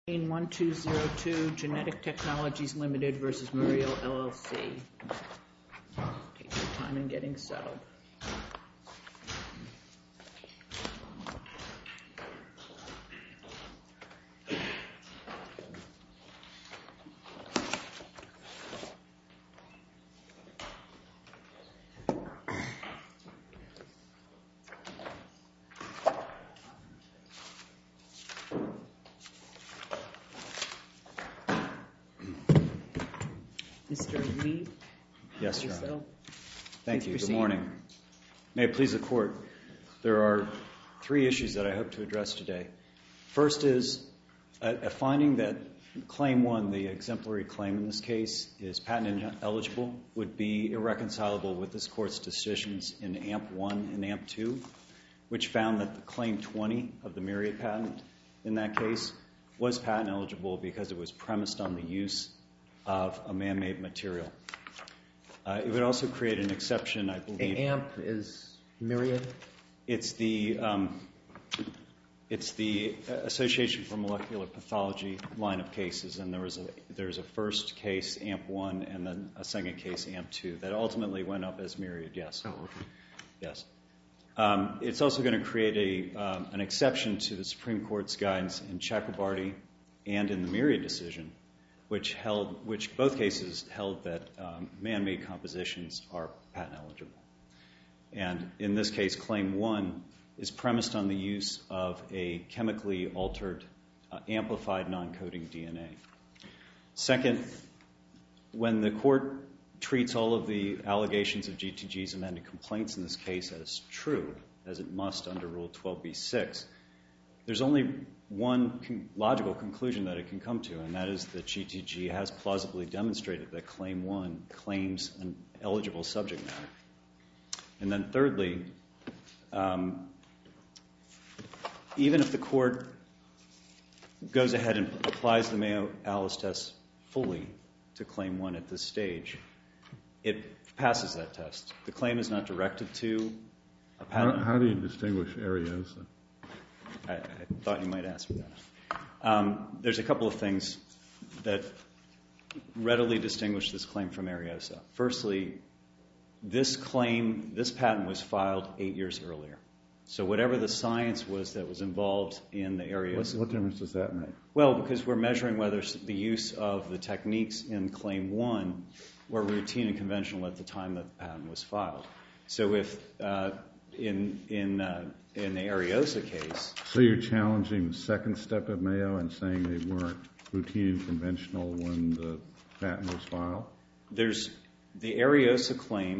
1202 Genetic Technologies Limited versus Muriel LLC. Take your time in getting settled. Mr. Lee? Yes, Your Honor. Thank you. Good morning. May it please the Court, there are three issues that I hope to address today. First is a finding that Claim 1, the exemplary claim in this case, is patent eligible, would be irreconcilable with this Court's decisions in AMP-1 and AMP-2, which found that the Claim 20 of the Myriad patent in that case was patent eligible because it was premised on the use of a man-made material. It would also create an exception, I believe. AMP is Myriad? It's the Association for Molecular Pathology line of cases, and there's a first case, AMP-1, and then a second case, AMP-2, that ultimately went up as Myriad, yes. Oh, okay. Yes. It's also going to create an exception to the Supreme Court's guidance in Chakrabarty and in the Myriad decision, which both cases held that man-made compositions are patent eligible. And in this case, Claim 1 is premised on the use of a chemically altered, amplified non-coding DNA. Second, when the Court treats all of the allegations of GTG's amended complaints in this case as true, as it must under Rule 12b-6, there's only one logical conclusion that it can come to, and that is that GTG has plausibly demonstrated that Claim 1 claims an eligible subject matter. And then thirdly, even if the Court goes ahead and applies the Mayo-Alice test fully to Claim 1 at this stage, it passes that test. The claim is not directed to a patent. How do you distinguish Ariosa? I thought you might ask me that. There's a couple of things that readily distinguish this claim from Ariosa. Firstly, this patent was filed 8 years earlier. So whatever the science was that was involved in the Ariosa... What difference does that make? Well, because we're measuring whether the use of the techniques in Claim 1 were routine and conventional at the time that the patent was filed. So if in the Ariosa case... So you're challenging the second step of Mayo and saying they weren't routine and conventional when the patent was filed? There's the Ariosa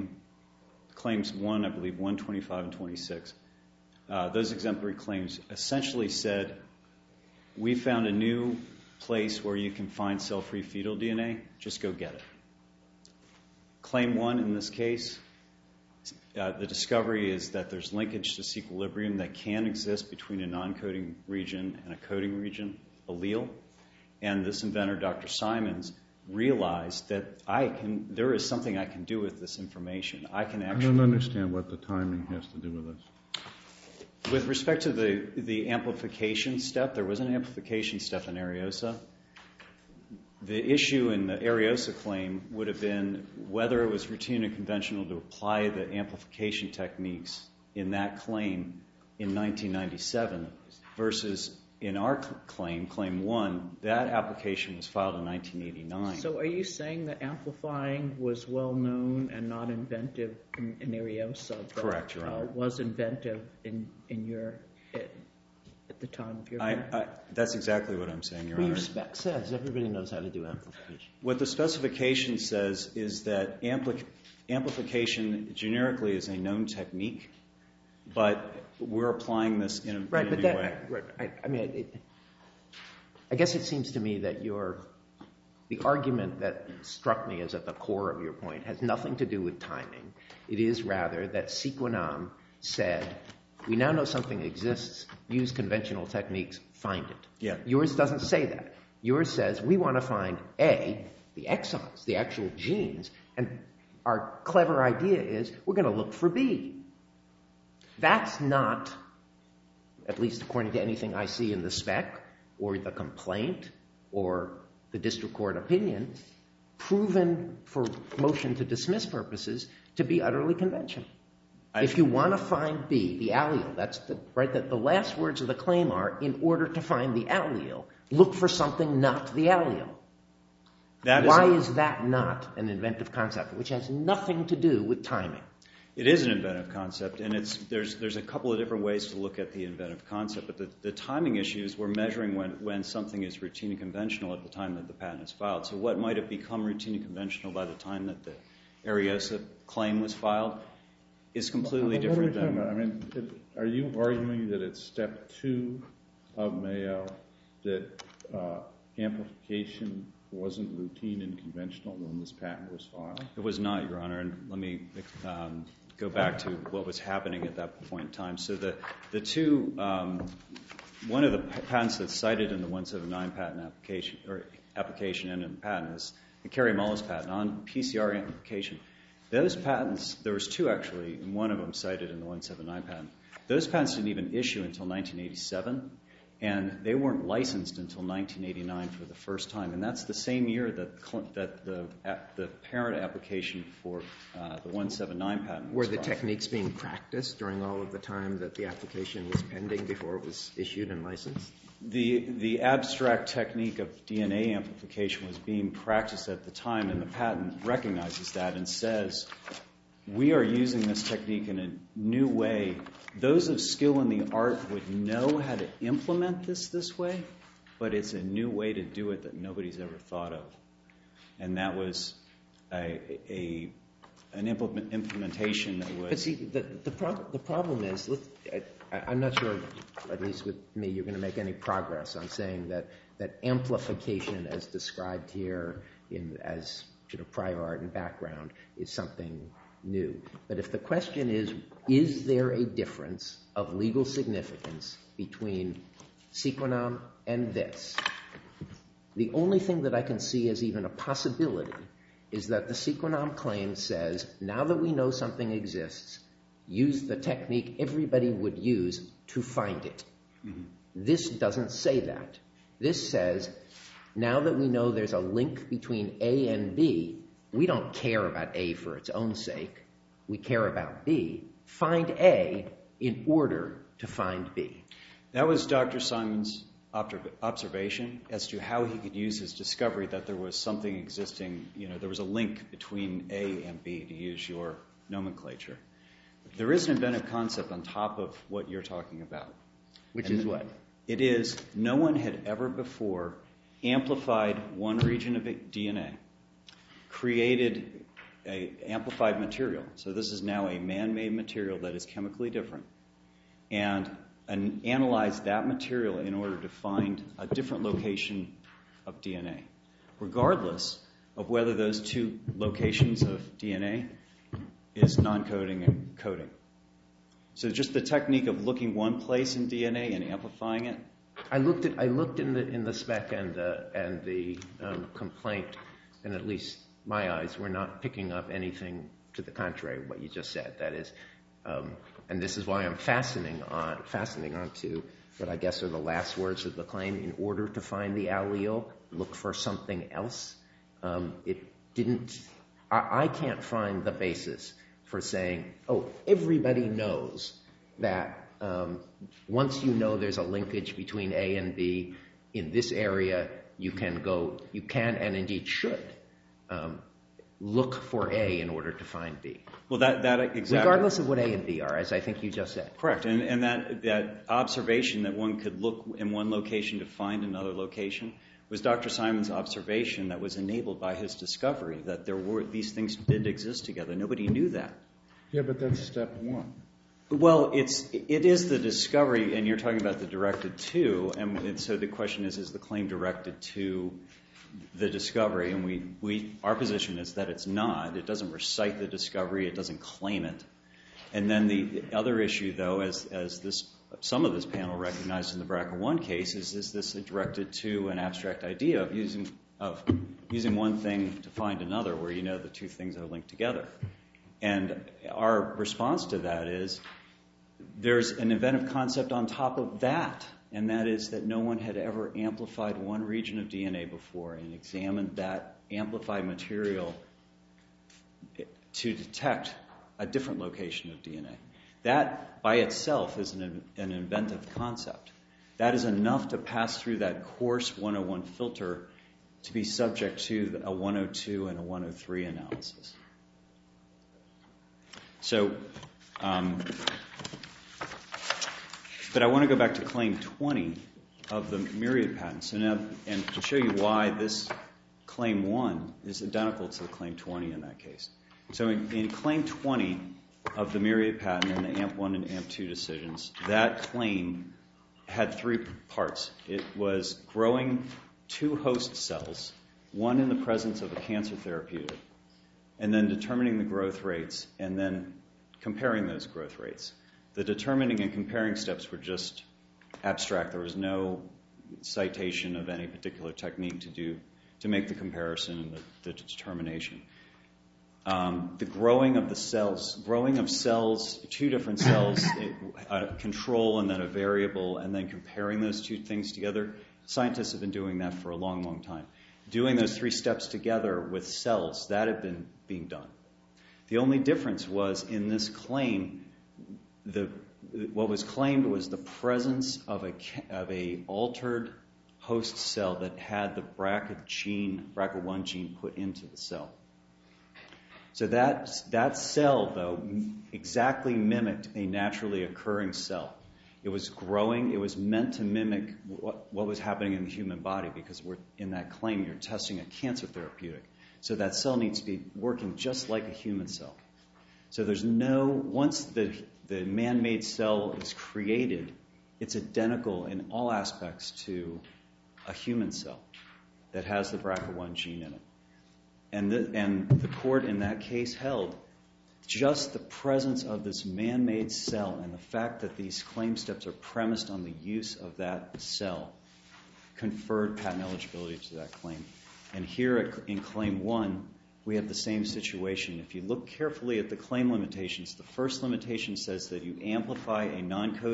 claims 1, I believe, 125 and 26. Those exemplary claims essentially said, we found a new place where you can find cell-free fetal DNA, just go get it. Claim 1 in this case, the discovery is that there's linkage to disequilibrium that can exist between a non-coding region and a coding region, allele. And this inventor, Dr. Simons, realized that there is something I can do with this information. I don't understand what the timing has to do with this. With respect to the amplification step, there was an amplification step in Ariosa. The issue in the Ariosa claim would have been whether it was routine and conventional to apply the amplification techniques in that claim in 1997 versus in our claim, Claim 1, that application was filed in 1989. So are you saying that amplifying was well known and not inventive in Ariosa? Correct, Your Honor. Was inventive at the time of your patent? That's exactly what I'm saying, Your Honor. Well, your spec says everybody knows how to do amplification. What the specification says is that amplification generically is a known technique, but we're applying this in a new way. I guess it seems to me that the argument that struck me as at the core of your point has nothing to do with timing. It is rather that Sequenom said, we now know something exists, use conventional techniques, find it. Yeah. Yours doesn't say that. Yours says, we want to find A, the exons, the actual genes, and our clever idea is we're going to look for B. That's not, at least according to anything I see in the spec, or the complaint or the district court opinion proven for motion to dismiss purposes to be utterly conventional. If you want to find B, the allele, that's the last words of the claim are, in order to find the allele, look for something not the allele. Why is that not an inventive concept, which has nothing to do with timing? It is an inventive concept, and there's a couple of different ways to look at the inventive concept, but the timing issues, we're measuring when something is routine and conventional at the time that the patent is filed. So what might have become routine and conventional by the time that the Ariosa claim was filed is completely different than... I mean, are you arguing that it's step 2 of Mayo that amplification wasn't routine and conventional when this patent was filed? It was not, Your Honor, and let me go back to what was happening at that point in time. So the two, one of the patents that's cited in the 179 patent application and in the patent is the Carey-Mullis patent on PCR amplification. Those patents, there was two actually, and one of them cited in the 179 patent. Those patents didn't even issue until 1987, and they weren't licensed until 1989 for the first time. And that's the same year that the parent application for the 179 patent was filed. Were the techniques being practiced during all of the time that the application was pending before it was issued and licensed? The abstract technique of DNA amplification was being practiced at the time, and the patent recognizes that and says, we are using this technique in a new way. Those of skill in the art would know how to implement this way, but it's a new way to do it that nobody's ever thought of. And that was an implementation that was... But see, the problem is, I'm not sure, at least with me, you're going to make any progress on saying that amplification as described here as prior art and background is something new. But if the question is there a difference of legal significance between Sequenom and this, the only thing that I can see as even a possibility is that the Sequenom claim says, now that we know something exists, use the technique everybody would use to find it. Mm-hmm. This doesn't say that. This says, now that we know there's a link between A and B, we don't care about A for its own sake. We care about B. Find A in order to find B. That was Dr. Simon's observation as to how he could use his discovery that there was something existing, there was a link between A and B, to use your nomenclature. There is an inventive concept on top of what you're talking about. Which is what? It is, no one had ever before amplified one region of DNA, created an amplified material. So this is now a man-made material that is chemically different, and analyzed that material in order to find a different location of DNA, regardless of whether those two locations of DNA is non-coding and coding. So just the technique of looking one place in DNA and amplifying it. I looked in the spec and the complaint, and at least my eyes were not picking up anything to the contrary of what you just said. That is, and this is why I'm fastening on to what I guess are the last words of the claim. In order to find the allele, look for something else. I can't find the basis for saying, everybody knows that once you know there's a linkage between A and B in this area, you can and indeed should look for A in order to find B. Well, that exactly. Regardless of what A and B are, as I think you just said. Correct, and that observation that one could look in one location to find another location was Dr. Simon's observation that was enabled by his discovery that these things did exist together. Nobody knew that. Yeah, but that's step one. Well, it is the discovery, and you're talking about the directed to, and so the question is the claim directed to the discovery? And our position is that it's not. It doesn't recite the discovery. It doesn't claim it. And then the other issue, though, as some of this panel recognized in the BRCA1 case, is this directed to an abstract idea of using one thing to find another, where you know the two things are linked together. And our response to that is there's an inventive concept on top of that and that is that no one had ever amplified one region of DNA before and examined that amplified material to detect a different location of DNA. That by itself is an inventive concept. That is enough to pass through that coarse 101 filter to be subject to a 102 and a 103 analysis. So, but I want to go back to Claim 20 of the Myriad patent. So now, and to show you why this Claim 1 is identical to the Claim 20 in that case. So in Claim 20 of the Myriad patent and the AMP1 and AMP2 decisions, that claim had three parts. It was growing two host cells, one in the presence of a cancer therapeutic, and then determining the growth rates, and then comparing those growth rates. The determining and comparing steps were just abstract. There was no citation of any particular technique to make the comparison and the determination. The growing of the cells, two different cells, a control and then a variable, and then comparing those two things together, scientists have been doing that for a long, long time. Doing those three steps together with cells, that had been being done. The only difference was in this claim, what was claimed was the presence of a altered host cell that had the BRCA1 gene put into the cell. So that cell, though, exactly mimicked a naturally occurring cell. It was growing. It was meant to mimic what was happening in the human body, because in that claim you're testing a cancer therapeutic. So that cell needs to be working just like a human cell. So once the man-made cell is created, it's identical in all aspects to a human cell that has the BRCA1 gene in it. And the court in that case held just the presence of this man-made cell and the fact that these claim steps are premised on the use of that cell conferred patent eligibility to that claim. And here in Claim 1, we have the same situation. If you look carefully at the claim limitations, the first limitation says that you amplify a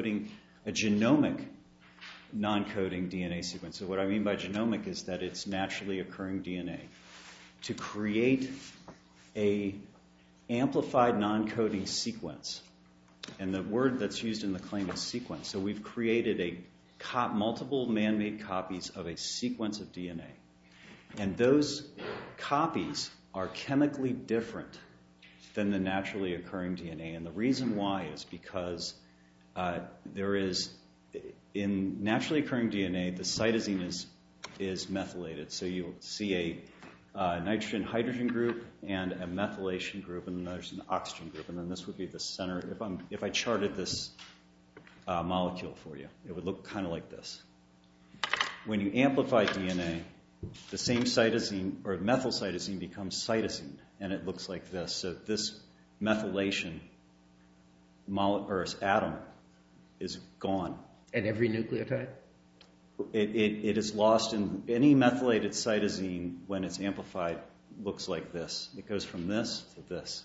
genomic non-coding DNA sequence. So what I mean by genomic is that it's naturally occurring DNA. To create a amplified non-coding sequence, and the word that's used in the claim is sequence. So we've created multiple man-made copies of a sequence of DNA. And those copies are chemically different than the naturally occurring DNA. And the reason why is because in naturally occurring DNA, the cytosine is methylated. So you'll see a nitrogen-hydrogen group and a methylation group, and then there's an oxygen group. And then this would be the center. If I charted this molecule for you, it would look kind of like this. When you amplify DNA, the same cytosine, or methyl cytosine, becomes cytosine, and it looks like this. So this methylation atom is gone. At every nucleotide? It is lost in any methylated cytosine. When it's amplified, looks like this. It goes from this to this.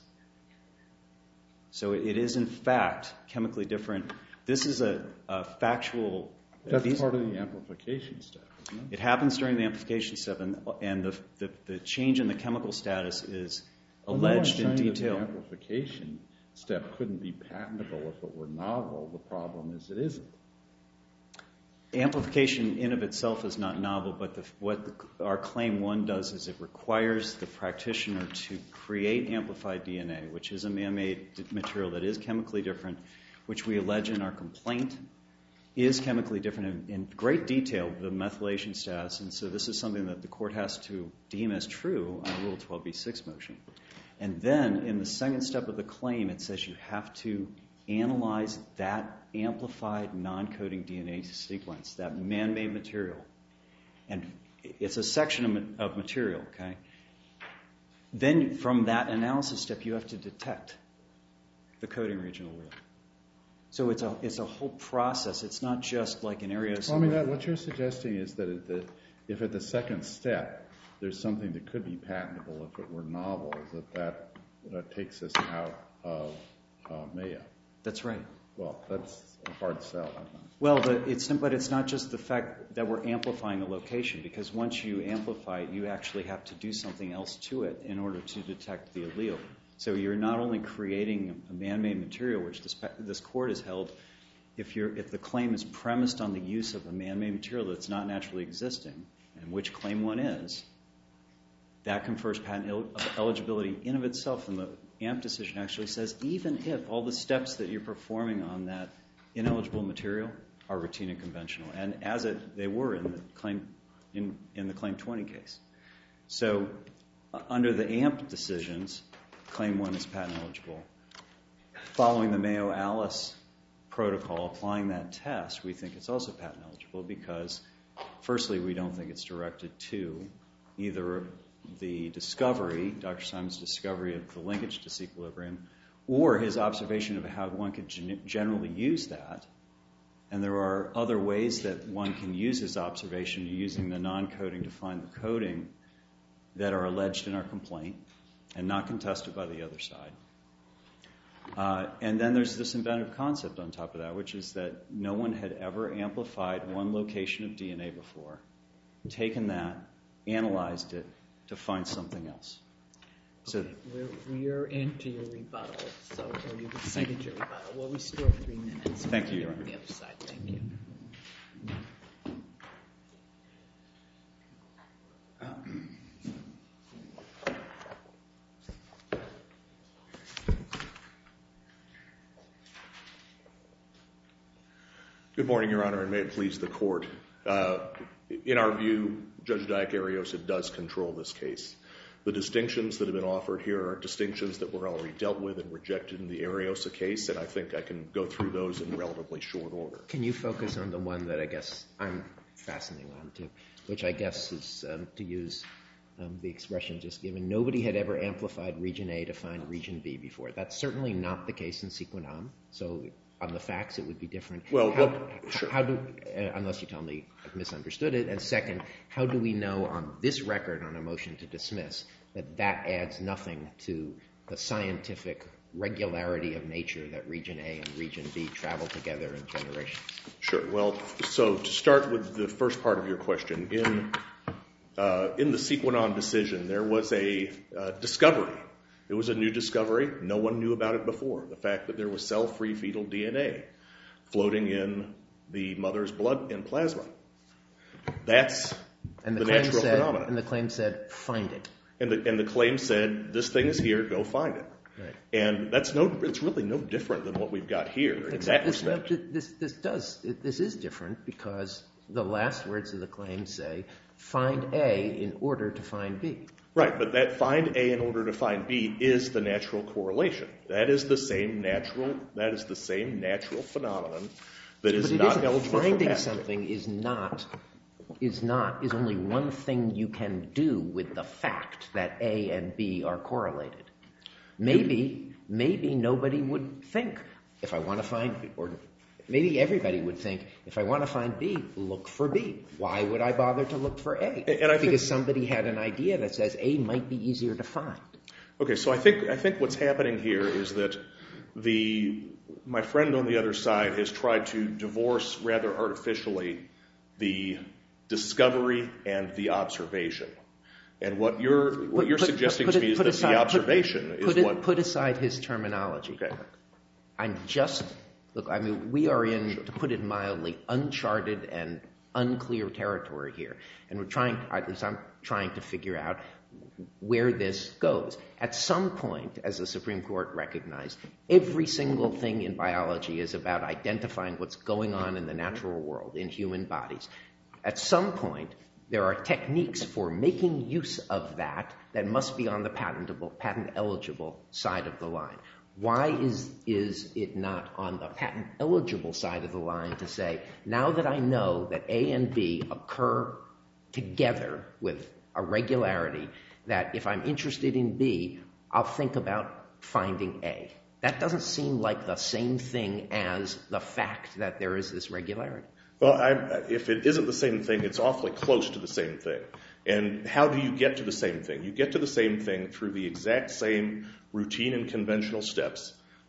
So it is, in fact, chemically different. This is a factual... That's part of the amplification step, isn't it? It happens during the amplification step, and the change in the chemical status is alleged in detail. The amplification step couldn't be patentable if it were novel. The problem is it isn't. Amplification in of itself is not novel, but what our Claim 1 does is it requires the practitioner to create amplified DNA, which is a man-made material that is chemically different, which we allege in our complaint is chemically different in great detail, the methylation status, and so this is something that the court has to deem as true on a Rule 12b6 motion. And then in the second step of the claim, it says you have to analyze that amplified non-coding DNA sequence, that man-made material. And it's a section of material, okay? Then from that analysis step, you have to detect the coding region allele. So it's a whole process. It's not just like an area... Well, I mean, what you're suggesting is that if at the second step there's something that could be patentable if it were novel, that takes us out of Mayo. That's right. Well, that's a hard sell, I think. Well, but it's not just the fact that we're amplifying the location, because once you amplify it, you actually have to do something else to it in order to detect the allele. So you're not only creating a man-made material, which this court has held, if the claim is premised on the use of a man-made material that's not naturally existing, and which claim one is, that confers patent eligibility in of itself. And the AMP decision actually says even if all the steps that you're performing on that ineligible material are routine and conventional, and as they were in the claim 20 case. So under the AMP decisions, claim 1 is patent eligible. Following the Mayo-Alice protocol, applying that test, we think it's also patent eligible because, firstly, we don't think it's directed to either the discovery, Dr. Simon's discovery of the linkage disequilibrium, or his observation of how one could generally use that. And there are other ways that one can use his observation using the non-coding to find the coding that are alleged in our complaint and not contested by the other side. And then there's this inventive concept on top of that, which is that no one had ever amplified one location of DNA before, taken that, analyzed it to find something else. So we're into your rebuttal, or you've exceeded your rebuttal. We'll restore 3 minutes. Thank you, Your Honor. The other side. Thank you. Good morning, Your Honor, and may it please the Court. In our view, Judge Diak-Ariosa does control this case. The distinctions that have been offered here are distinctions that were already dealt with and rejected in the Ariosa case, and I think I can go through those in relatively short order. Can you focus on the one that I guess I'm fastening on to, which I guess is, to use the expression just given, nobody had ever amplified region A to find region B before. That's certainly not the case in Sequenom, so on the facts it would be different. Well, sure. Unless you tell me I've misunderstood it. And second, how do we know on this record on a motion to dismiss that adds nothing to the scientific regularity of nature that region A and region B travel together in generations? Sure. Well, so to start with the first part of your question, in the Sequenom decision, there was a discovery. It was a new discovery. No one knew about it before. The fact that there was cell-free fetal DNA floating in the mother's blood and plasma. That's the natural phenomenon. And the claim said, find it. And the claim said, this thing is here, go find it. Right. And it's really no different than what we've got here in that respect. This is different because the last words of the claim say, find A in order to find B. Right, but that find A in order to find B is the natural correlation. That is the same natural phenomenon that is not eligible for patent. Finding something is only one thing you can do with the fact that A and B are correlated. Maybe nobody would think, if I want to find, or maybe everybody would think, if I want to find B, look for B. Why would I bother to look for A? Because somebody had an idea that says A might be easier to find. Okay, so I think what's happening here is that my friend on the other side has tried to divorce rather artificially the discovery and the observation. And what you're suggesting to me is that the observation is what... Put aside his terminology. Okay. We are in, to put it mildly, uncharted and unclear territory here. And at least I'm trying to figure out where this goes. At some point, as the Supreme Court recognized, every single thing in biology is about identifying what's going on in the natural world, in human bodies. At some point, there are techniques for making use of that must be on the patent-eligible side of the line. Why is it not on the patent-eligible side of the line to say, now that I know that A and B occur together with a regularity, that if I'm interested in B, I'll think about finding A? That doesn't seem like the same thing as the fact that there is this regularity. Well, if it isn't the same thing, it's awfully close to the same thing. And how do you get to the same thing? You get to the same thing through the exact same routine and conventional steps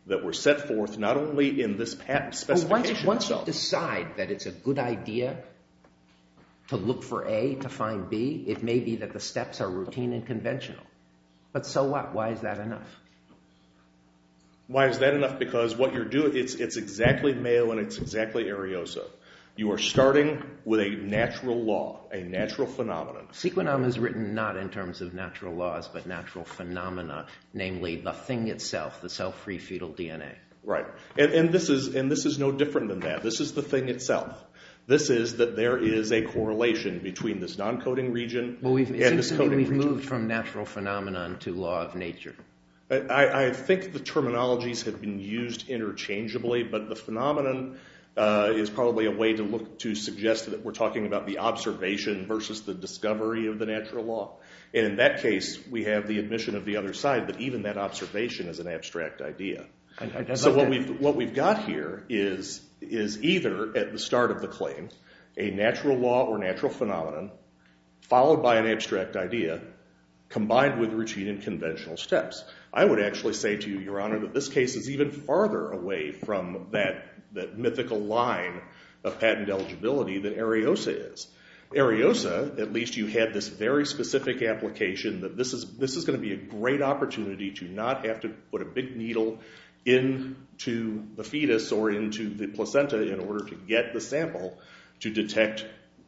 that were set forth not only in this patent specification Once you itself. decide that it's a good idea to look for A to find B, it may be that the steps are routine and conventional. But so what? Why is that enough? Why is that enough? Because what you're doing, it's exactly Mayo and it's exactly Ariosa. You are starting with a natural law, a natural phenomenon. Sequenom is written not in terms of natural laws, but natural phenomena, namely the thing itself, the cell-free fetal DNA. Right. And this is no different than that. This is the thing itself. This is that there is a correlation between this non-coding region and this coding region. We've moved from natural phenomenon to law of nature. I think the terminologies have been used interchangeably, but the phenomenon is probably a way to suggest that we're talking about the observation versus the discovery of the natural law. And in that case, we have the admission of the other side that even that observation is an abstract idea. So what we've got here is either at the start of the claim a natural law or natural phenomenon followed by an abstract idea combined with routine and conventional steps. I would actually say to you, Your Honor, that this case is even farther away from that mythical line of patent eligibility than Ariosa is. Ariosa, at least you had this very specific application that this is going to be a great opportunity to not have to put a big needle into the fetus or into the placenta in order to get the sample to detect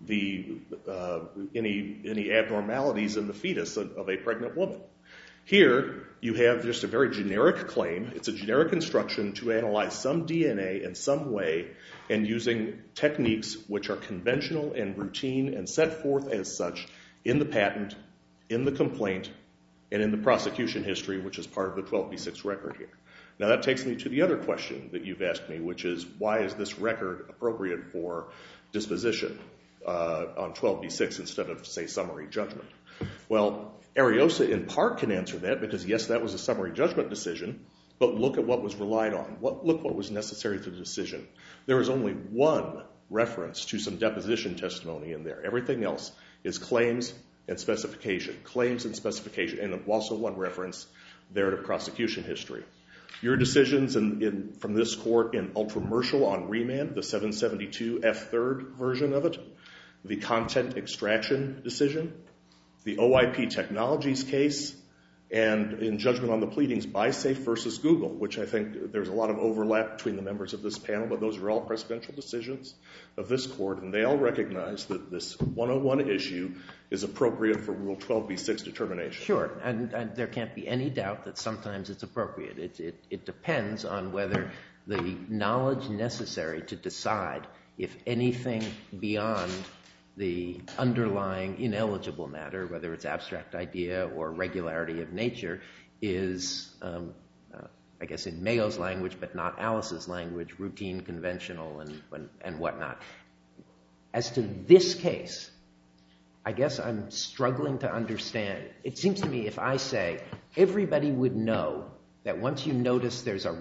any abnormalities in the fetus of a pregnant woman. Here, you have just a very generic claim. It's a generic instruction to analyze some DNA in some way and using techniques which are conventional and routine and set forth as such in the patent, in the complaint, and in the prosecution history, which is part of the 12b6 record here. Now that takes me to the other question that you've asked me, which is why is this record appropriate for disposition on 12b6 instead of, say, summary judgment? Well, Ariosa in part can answer that because, yes, that was a summary judgment decision, but look at what was relied on. Look what was necessary to the decision. There is only one reference to some deposition testimony in there. Everything else is claims and specification, and also one reference there to prosecution history. Your decisions from this court in Ultramercial on remand, the 772 F3rd version of it, the content extraction decision, the OIP Technologies case, and in judgment on the pleadings, BiSafe versus Google, which I think there's a lot of overlap between the members of this panel, but those are all precedential decisions of this court, and they all recognize that this 101 issue is appropriate for Rule 12b6 determination. Sure, and there can't be any doubt that sometimes it's appropriate. It depends on whether the knowledge necessary to decide if anything beyond the underlying ineligible matter, whether it's abstract idea or regularity of nature, is, I guess in Mayo's language, but not Alice's language, routine, conventional, and whatnot. As to this case, I guess I'm struggling to understand. It seems to me if I say everybody would know that once you notice there's a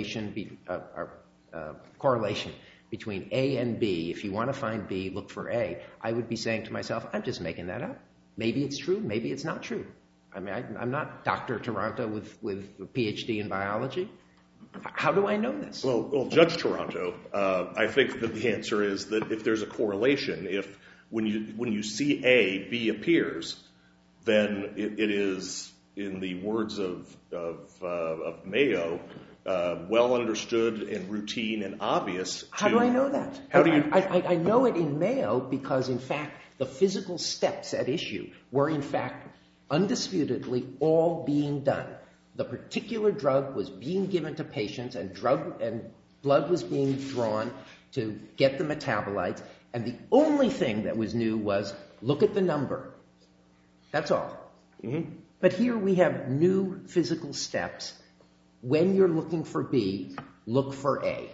correlation between A and B, if you want to find B, look for A, I would be saying to myself, I'm just making that up. Maybe it's true, maybe it's not true. I mean, I'm not Dr. Toronto with a PhD in biology. How do I know this? Well, Judge Toronto, I think that the answer is that if there's a correlation, if when you see A, B appears, then it is, in the words of Mayo, well understood and routine and obvious. How do I know that? How do you? I know it in Mayo because, in fact, the physical steps at issue were, in fact, undisputedly all being done. The particular drug was being given to patients and blood was being drawn to get the metabolites, and the only thing that was new was look at the number. That's all. Mm-hmm. But here we have new physical steps. When you're looking for B, look for A.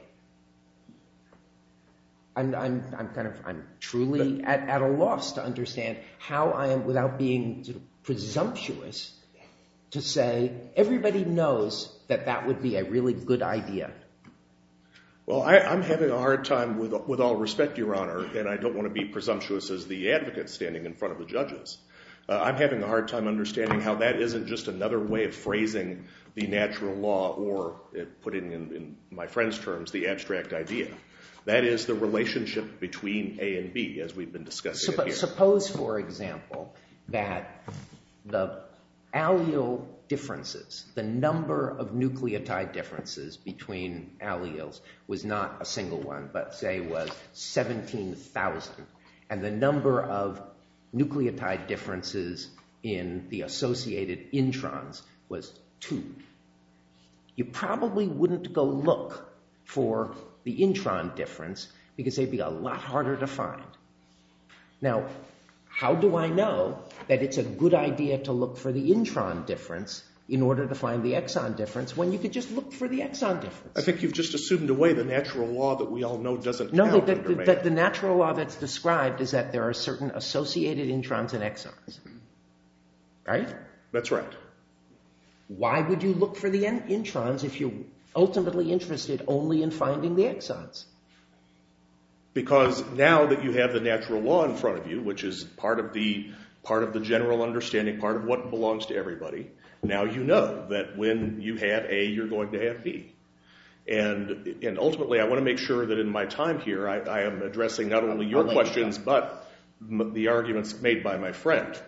I'm truly at a loss to understand how I am, without being sort of presumptuous, to say everybody knows that would be a really good idea. Well, I'm having a hard time, with all respect, Your Honor, and I don't want to be presumptuous as the advocate standing in front of the judges. I'm having a hard time understanding how that isn't just another way of phrasing the natural law, or putting in my friend's terms, the abstract idea. That is the relationship between A and B, as we've been discussing it here. Suppose, for example, that the allele differences, the number of nucleotide differences between alleles was not a single one, but say was 17,000, and the number of nucleotide differences in the associated introns was 2. You probably wouldn't go look for the intron difference because they'd be a lot harder to find. Now, how do I know that it's a good idea to look for the intron difference in order to find the exon difference when you could just look for the exon difference? I think you've just assumed away the natural law that we all know doesn't count. No, the natural law that's described is that there are certain associated introns and exons. Right? That's right. Why would you look for the introns if you're ultimately interested only in finding the exons? Because now that you have the natural law in front of you, which is part of the general understanding, part of what belongs to everybody, now you know that when you have A, you're going to have B. And ultimately, I want to make sure that in my time here, I am addressing not only your questions, but the arguments made by my friend.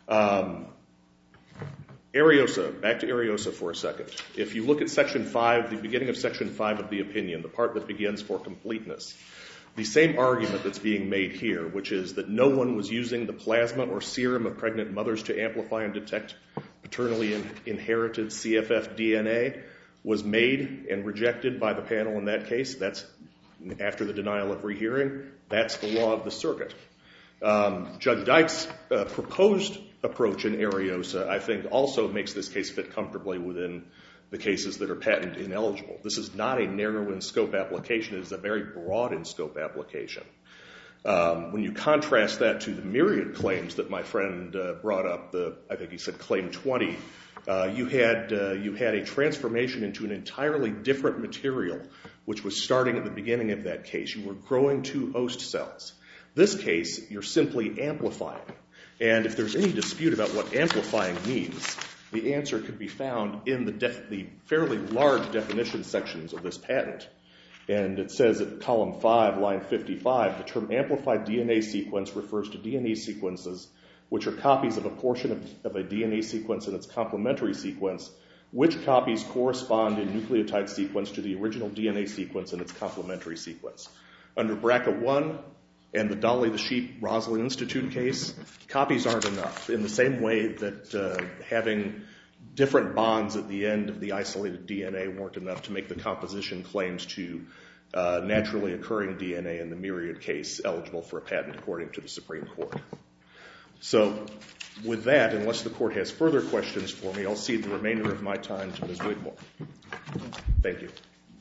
Ariosa, back to Ariosa for a second. If you look at Section 5, the beginning of Section 5 of the opinion, the part that begins for completeness, the same argument that's being made here, which is that no one was using the plasma or serum of pregnant mothers to amplify and detect paternally inherited CFF DNA, was made and rejected by the panel in that case. That's after the denial of rehearing. That's the law of the circuit. Judge Dyke's proposed approach in Ariosa, I think, also makes this case fit comfortably within the cases that are patent ineligible. This is not a narrow in scope application. It is a very broad in scope application. When you contrast that to the myriad claims that my friend brought up, I think he said claim 20, you had a transformation into an entirely different material, which was starting at the beginning of that case. You were growing 2 host cells. This case, you're simply amplifying. And if there's any dispute about what amplifying means, the answer could be found in the fairly large definition sections of this patent. And it says at column 5, line 55, the term amplified DNA sequence refers to DNA sequences which are copies of a portion of a DNA sequence in its complementary sequence, which copies correspond in nucleotide sequence to the original DNA sequence in its complementary sequence. Under BRCA 1 and the Dolly the Sheep Roslin Institute case, copies aren't enough. In the same way that having different bonds at the end of the isolated DNA weren't enough to make the composition claims to naturally occurring DNA in the myriad case eligible for a patent according to the Supreme Court. So with that, unless the court has further questions for me, I'll cede the remainder of my time to Ms. Wigmore. Thank you.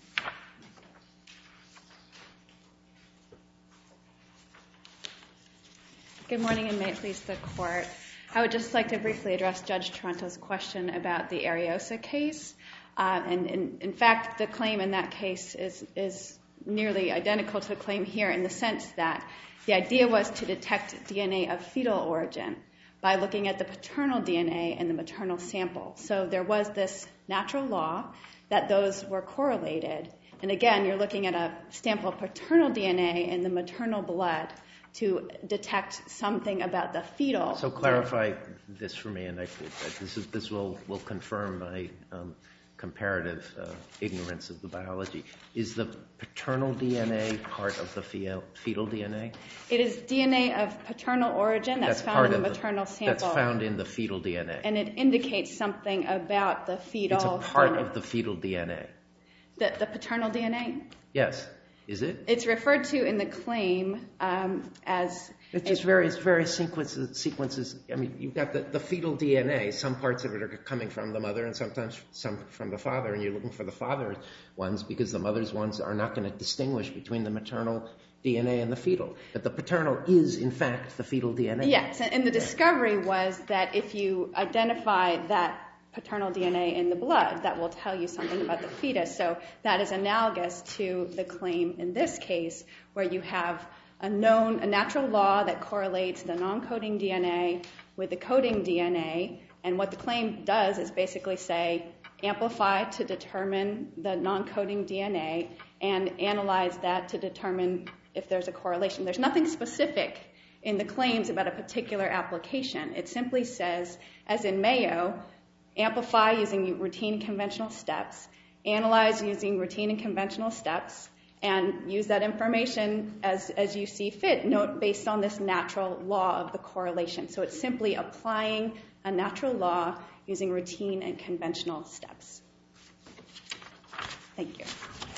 Good morning, and may it please the court. I would just like to briefly address Judge Toronto's question about the Ariosa case. And in fact, the claim in that case is nearly identical to the claim here in the sense that the idea was to detect DNA of fetal origin by looking at the paternal DNA and the maternal sample. So there was this natural law that those were correlated. And again, you're looking at a sample of paternal DNA in the maternal blood to detect something about the fetal. So clarify this for me, and this will confirm my comparative ignorance of the biology. Is the paternal DNA part of the fetal DNA? It is DNA of paternal origin that's found in the maternal sample. That's found in the fetal DNA. And it indicates something about the fetal DNA. It's a part of the fetal DNA. The paternal DNA? Yes. Is it? It's referred to in the claim as... It's just various sequences. I mean, you've got the fetal DNA. Some parts of it are coming from the mother and sometimes some from the father, and you're looking for the father's ones because the mother's ones are not going to distinguish between the maternal DNA and the fetal. But the paternal is, in fact, the fetal DNA. Yes, and the discovery was that if you identify that paternal DNA in the blood, that will tell you something about the fetus. So that is analogous to the claim in this case where you have a natural law that correlates the non-coding DNA with the coding DNA. And what the claim does is basically say, amplify to determine the non-coding DNA and analyze that to determine if there's a correlation. There's nothing specific in the claims about a particular application. It simply says, as in Mayo, amplify using routine conventional steps, analyze using routine and conventional steps, and use that information as you see fit, based on this natural law of the correlation. So it's simply applying a natural law using routine and conventional steps. Thank you.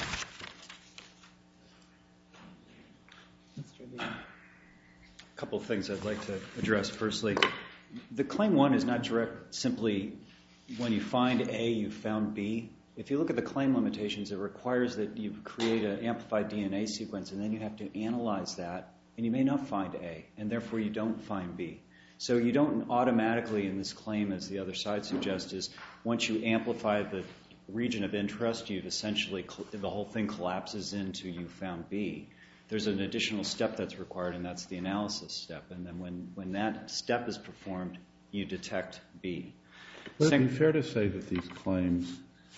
A couple of things I'd like to address. Firstly, the Claim 1 is not direct simply when you find A, you found B. If you look at the claim limitations, it requires that you create an amplified DNA sequence, and then you have to analyze that, and you may not find A, and therefore you don't find B. So you don't automatically, in this claim, as the other side suggests, is once you amplify the region of interest, you've essentially, the whole thing collapses into you found B. There's an additional step that's required, and that's the analysis step. And then when that step is performed, you detect B. Would it be fair to say that these claims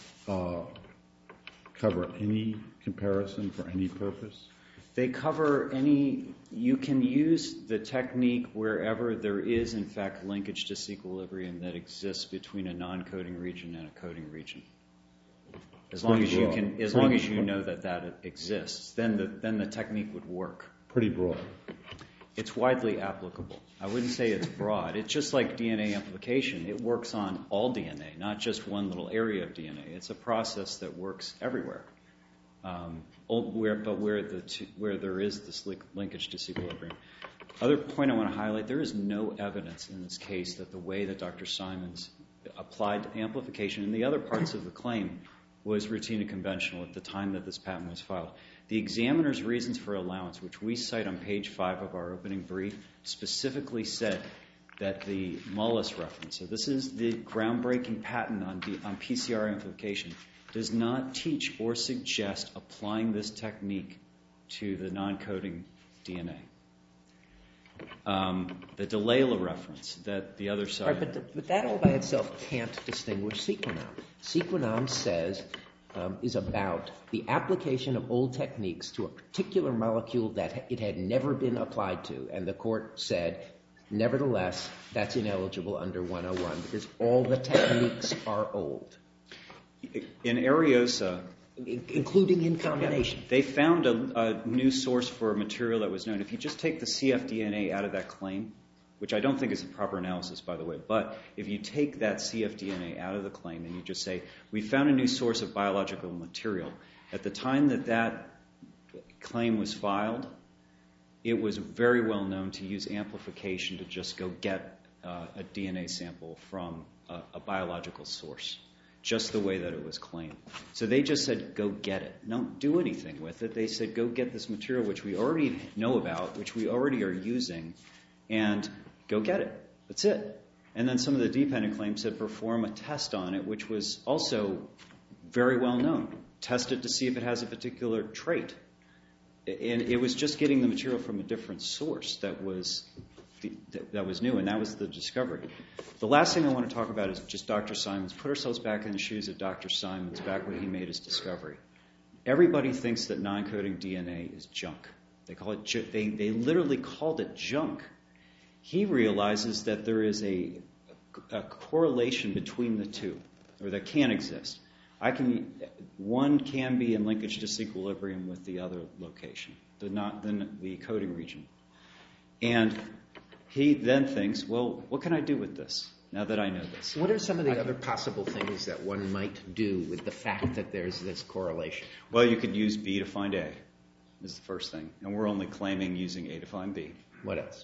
cover any comparison for any purpose? They cover any, you can use the technique wherever there is, in fact, linkage disequilibrium that exists between a non-coding region and a coding region. As long as you can, as long as you know that that exists, then the technique would work. Pretty broad. It's widely applicable. I wouldn't say it's broad. It's just like DNA amplification. It works on all DNA, not just one little area of DNA. It's a process that works everywhere. But where there is this linkage disequilibrium. Other point I want to highlight, there is no evidence in this case that the way that Dr. Simons applied amplification in the other parts of the claim was routine and conventional at the time that this patent was filed. The examiner's reasons for allowance, which we cite on page 5 of our opening brief, specifically said that the Mullis reference, so this is the groundbreaking patent on PCR amplification, does not teach or suggest applying this technique to the non-coding DNA. The Delayla reference that the other side... Right, but that all by itself can't distinguish Sequenom. Sequenom says, is about the application of old techniques to a particular molecule that it had never been applied to. And the court said, nevertheless, that's ineligible under 101 because all the techniques are old. In Ariosa... Including in combination. They found a new source for a material that was known. If you just take the cfDNA out of that claim, which I don't think is a proper analysis, by the way, but if you take that cfDNA out of the claim and you just say, we found a new source of biological material, at the time that that claim was filed, it was very well known to use amplification to just go get a DNA sample from a biological source, just the way that it was claimed. So they just said, go get it. Don't do anything with it. They said, go get this material, which we already know about, which we already are using, and go get it. That's it. And then some of the dependent claims said perform a test on it, which was also very well known. Test it to see if it has a particular trait. And it was just getting the material from a different source that was new, and that was the discovery. The last thing I want to talk about is just Dr. Simons. Put ourselves back in the shoes of Dr. Simons back when he made his discovery. Everybody thinks that non-coding DNA is junk. They call it. They literally called it junk. He realizes that there is a correlation between the two, or that can exist. One can be in linkage disequilibrium with the other location, the coding region. And he then thinks, well, what can I do with this now that I know this? What are some of the other possible things that one might do with the fact that there's this correlation? Well, you could use B to find A, is the first thing. And we're only claiming using A to find B. What else?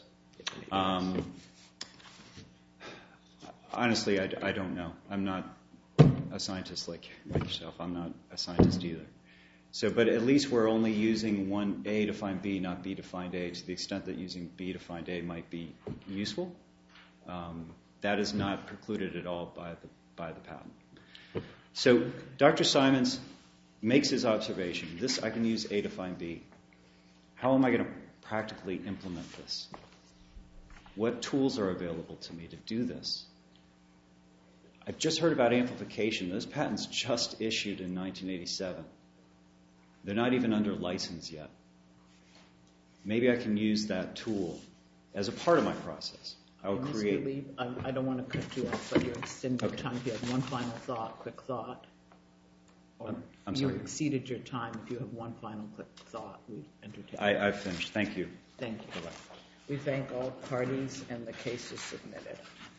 Honestly, I don't know. I'm not a scientist like yourself. I'm not a scientist either. So, but at least we're only using one A to find B, not B to find A, to the extent that using B to find A might be useful. That is not precluded at all by the patent. So Dr. Simons makes his observation. I can use A to find B. How am I going to practically implement this? What tools are available to me to do this? I've just heard about amplification. Those patents just issued in 1987. They're not even under license yet. Maybe I can use that tool as a part of my process. I will create... Mr. Lee, I don't want to cut you off, but you're extending your time. If you have one final thought, quick thought. I'm sorry? You exceeded your time. If you have one final quick thought, we entertain. I've finished. Thank you. Thank you. Bye-bye. We thank all parties, and the case is submitted.